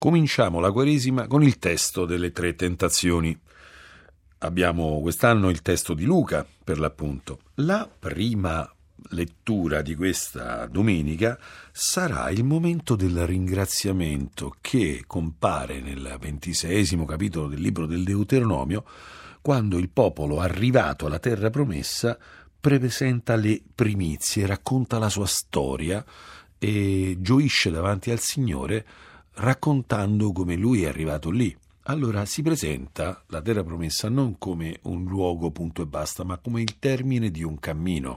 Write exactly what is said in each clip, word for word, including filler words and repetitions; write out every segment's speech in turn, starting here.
Cominciamo la Quaresima con il testo delle tre tentazioni. Abbiamo quest'anno il testo di Luca, per l'appunto. La prima lettura di questa domenica sarà il momento del ringraziamento che compare nel ventiseiesimo capitolo del libro del Deuteronomio, quando il popolo, arrivato alla terra promessa, presenta le primizie, racconta la sua storia e gioisce davanti al Signore raccontando come lui è arrivato lì. Allora si presenta la terra promessa non come un luogo punto e basta, ma come il termine di un cammino,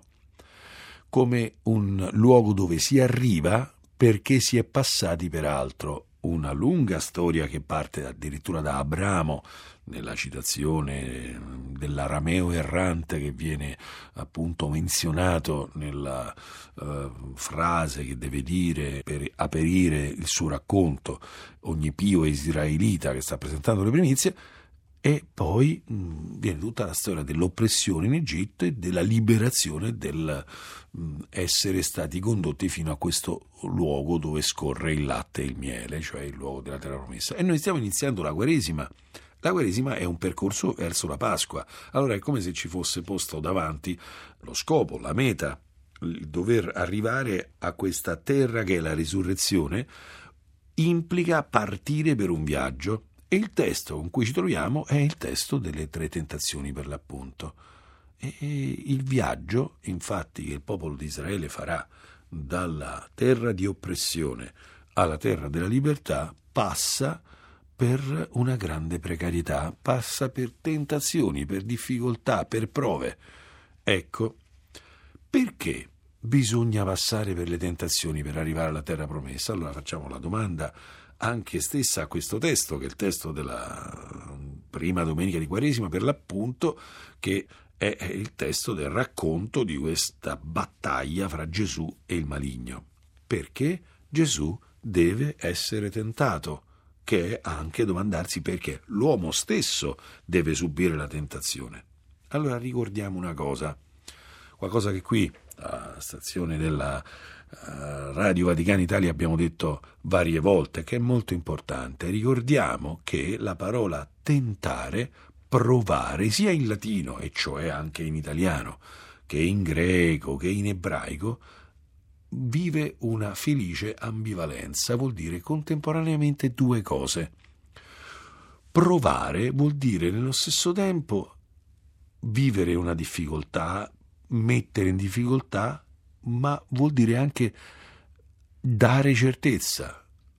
come un luogo dove si arriva perché si è passati per altro. Una lunga storia che parte addirittura da Abramo, nella citazione dell'arameo errante che viene appunto menzionato nella uh, frase che deve dire per aprire il suo racconto ogni pio israelita che sta presentando le primizie. E poi mh, viene tutta la storia dell'oppressione in Egitto e della liberazione del mh, essere stati condotti fino a questo luogo dove scorre il latte e il miele, cioè il luogo della terra promessa. E noi stiamo iniziando la Quaresima. La Quaresima è un percorso verso la Pasqua. Allora è come se ci fosse posto davanti lo scopo, la meta, il dover arrivare a questa terra che è la risurrezione, implica partire per un viaggio. E il testo con cui ci troviamo è il testo delle tre tentazioni, per l'appunto. E il viaggio, infatti, che il popolo di Israele farà dalla terra di oppressione alla terra della libertà passa per una grande precarietà, passa per tentazioni, per difficoltà, per prove. Ecco, perché bisogna passare per le tentazioni per arrivare alla terra promessa? Allora facciamo la domanda anche stessa a questo testo, che è il testo della prima domenica di Quaresima, per l'appunto, che è il testo del racconto di questa battaglia fra Gesù e il maligno. Perché Gesù deve essere tentato, che è anche domandarsi perché l'uomo stesso deve subire la tentazione. Allora ricordiamo una cosa, qualcosa che qui a stazione della Radio Vaticana Italia abbiamo detto varie volte, che è molto importante. Ricordiamo che la parola tentare, provare, sia in latino, e cioè anche in italiano, che in greco, che in ebraico, vive una felice ambivalenza, vuol dire contemporaneamente due cose. Provare vuol dire nello stesso tempo vivere una difficoltà, mettere in difficoltà, ma vuol dire anche dare certezza.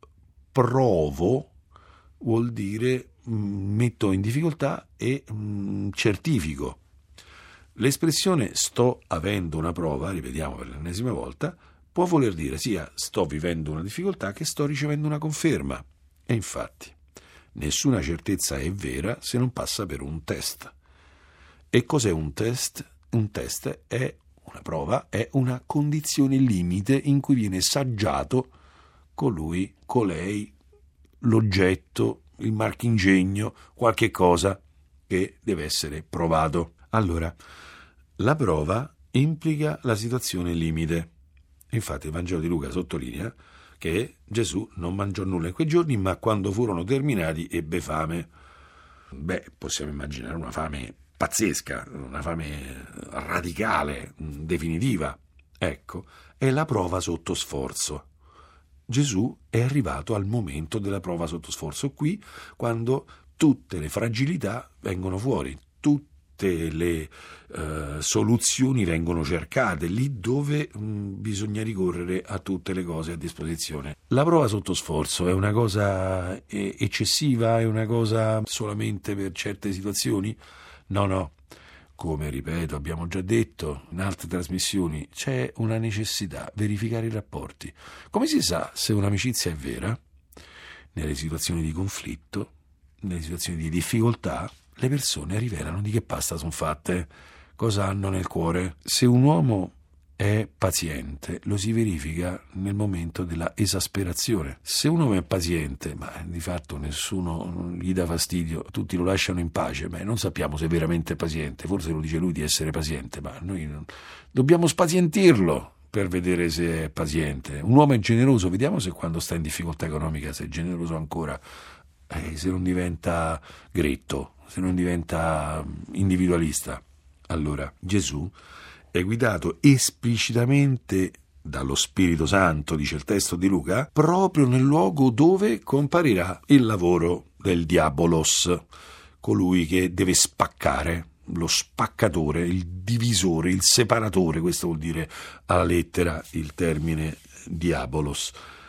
Provo vuol dire mh, metto in difficoltà e mh, certifico. L'espressione sto avendo una prova, ripetiamo per l'ennesima volta, può voler dire sia sto vivendo una difficoltà che sto ricevendo una conferma. E infatti nessuna certezza è vera se non passa per un test. E cos'è un test? Un test è una prova, è una condizione limite in cui viene saggiato colui, colei, l'oggetto, il marchingegno, qualche cosa che deve essere provato. Allora, la prova implica la situazione limite. Infatti il Vangelo di Luca sottolinea che Gesù non mangiò nulla in quei giorni, ma quando furono terminati ebbe fame. Beh, possiamo immaginare una fame pazzesca, una fame radicale, definitiva. Ecco, è la prova sotto sforzo. Gesù è arrivato al momento della prova sotto sforzo, qui quando tutte le fragilità vengono fuori, tutte le uh, soluzioni vengono cercate, lì dove mh, bisogna ricorrere a tutte le cose a disposizione. La prova sotto sforzo è una cosa eh, eccessiva, è una cosa solamente per certe situazioni? No, no, come ripeto, abbiamo già detto in altre trasmissioni, c'è una necessità, verificare i rapporti. Come si sa se un'amicizia è vera? Nelle situazioni di conflitto, nelle situazioni di difficoltà, le persone rivelano di che pasta sono fatte, cosa hanno nel cuore. Se un uomo è paziente, lo si verifica nel momento della esasperazione. Se un uomo è paziente, ma di fatto nessuno gli dà fastidio, tutti lo lasciano in pace, beh, non sappiamo se è veramente paziente, forse lo dice lui di essere paziente, ma noi non... dobbiamo spazientirlo, per vedere se è paziente. Un uomo è generoso, vediamo se quando sta in difficoltà economica se è generoso ancora, eh, se non diventa gretto, se non diventa individualista. Allora Gesù è guidato esplicitamente dallo Spirito Santo, dice il testo di Luca, proprio nel luogo dove comparirà il lavoro del diabolos, colui che deve spaccare, lo spaccatore, il divisore, il separatore, questo vuol dire alla lettera il termine diabolos.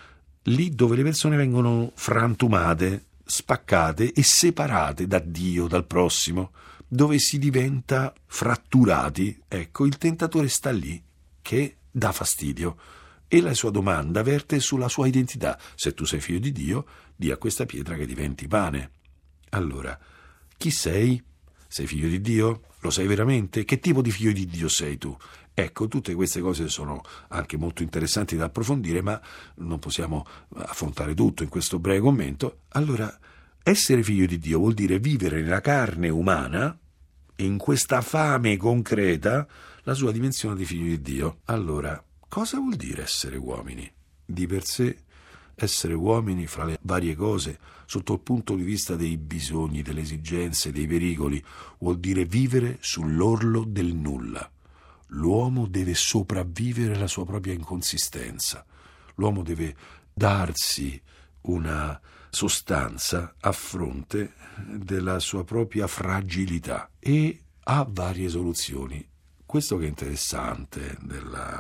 Lì dove le persone vengono frantumate, spaccate e separate da Dio, dal prossimo, dove si diventa fratturati, ecco, il tentatore sta lì che dà fastidio e la sua domanda verte sulla sua identità. Se tu sei figlio di Dio, di a questa pietra che diventi pane. Allora, chi sei? Sei figlio di Dio? Lo sei veramente? Che tipo di figlio di Dio sei tu? Ecco, tutte queste cose sono anche molto interessanti da approfondire, ma non possiamo affrontare tutto in questo breve commento. Allora, essere figlio di Dio vuol dire vivere nella carne umana e in questa fame concreta la sua dimensione di figlio di Dio. Allora, cosa vuol dire essere uomini? Di per sé, essere uomini, fra le varie cose, sotto il punto di vista dei bisogni, delle esigenze, dei pericoli, vuol dire vivere sull'orlo del nulla. L'uomo deve sopravvivere la sua propria inconsistenza. L'uomo deve darsi una sostanza a fronte della sua propria fragilità e ha varie soluzioni. Questo che è interessante del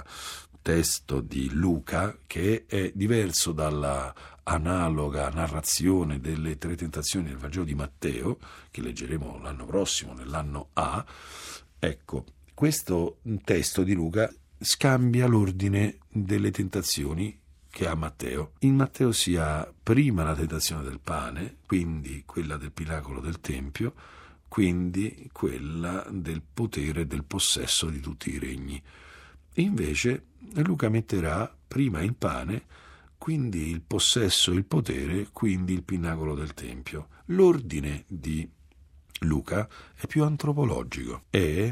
testo di Luca, che è diverso dalla analoga narrazione delle tre tentazioni del Vangelo di Matteo, che leggeremo l'anno prossimo, nell'anno A, ecco, questo testo di Luca scambia l'ordine delle tentazioni che ha Matteo. In Matteo si ha prima la tentazione del pane, quindi quella del pinacolo del Tempio, quindi quella del potere e del possesso di tutti i regni. Invece Luca metterà prima il pane, quindi il possesso e il potere, quindi il pinacolo del Tempio. L'ordine di Luca è più antropologico, è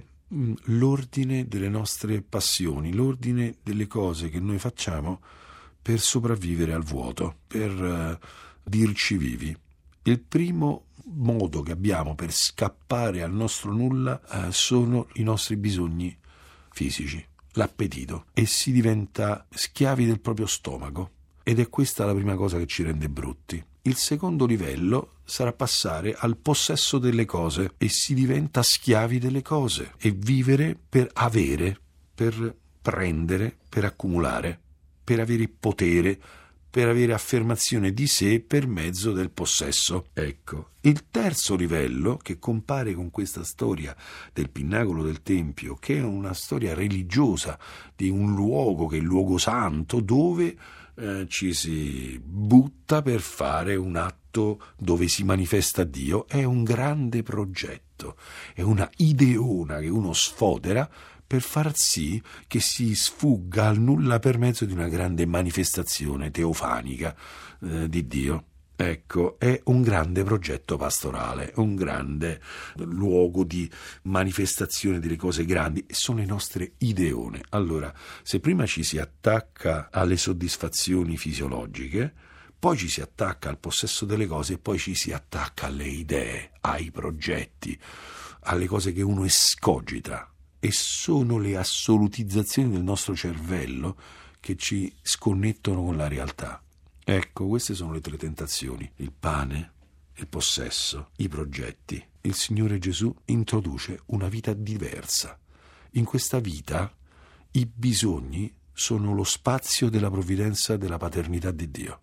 l'ordine delle nostre passioni, l'ordine delle cose che noi facciamo per sopravvivere al vuoto, per uh, dirci vivi. Il primo modo che abbiamo per scappare al nostro nulla uh, sono i nostri bisogni fisici, l'appetito, e si diventa schiavi del proprio stomaco, ed è questa la prima cosa che ci rende brutti. Il secondo livello sarà passare al possesso delle cose e si diventa schiavi delle cose e vivere per avere, per prendere, per accumulare, per avere potere, per avere affermazione di sé per mezzo del possesso. Ecco, il terzo livello che compare con questa storia del pinnacolo del Tempio, che è una storia religiosa di un luogo che è il luogo santo dove eh, ci si butta per fare un atto dove si manifesta Dio, è un grande progetto, è una ideona che uno sfodera per far sì che si sfugga al nulla per mezzo di una grande manifestazione teofanica eh, di Dio. Ecco, è un grande progetto pastorale, un grande luogo di manifestazione delle cose grandi, e sono le nostre ideone. Allora, se prima ci si attacca alle soddisfazioni fisiologiche, poi ci si attacca al possesso delle cose e poi ci si attacca alle idee, ai progetti, alle cose che uno escogita. E sono le assolutizzazioni del nostro cervello che ci sconnettono con la realtà. Ecco, queste sono le tre tentazioni: il pane, il possesso, i progetti. Il Signore Gesù introduce una vita diversa. In questa vita i bisogni sono lo spazio della provvidenza della paternità di Dio.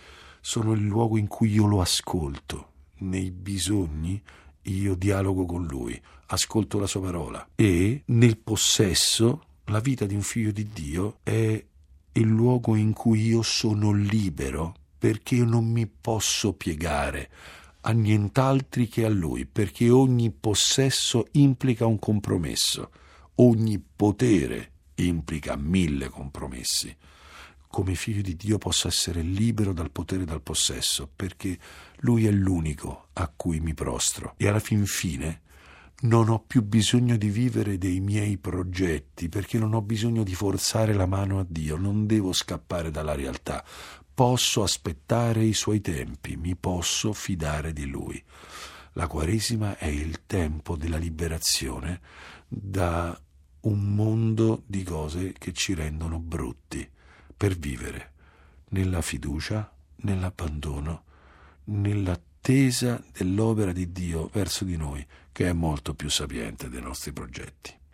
Sono il luogo in cui io lo ascolto. Nei bisogni io dialogo con Lui, ascolto la sua parola. E nel possesso, la vita di un figlio di Dio è il luogo in cui io sono libero, perché io non mi posso piegare a nient'altri che a Lui, perché ogni possesso implica un compromesso, ogni potere implica mille compromessi. Come figlio di Dio posso essere libero dal potere e dal possesso, perché Lui è l'unico a cui mi prostro. E alla fin fine Non ho più bisogno di vivere dei miei progetti, perché non ho bisogno di forzare la mano a Dio, non devo scappare dalla realtà. Posso aspettare i suoi tempi, mi posso fidare di Lui. La Quaresima è il tempo della liberazione da un mondo di cose che ci rendono brutti, per vivere nella fiducia, nell'abbandono, nell'attesa dell'opera di Dio verso di noi, che è molto più sapiente dei nostri progetti.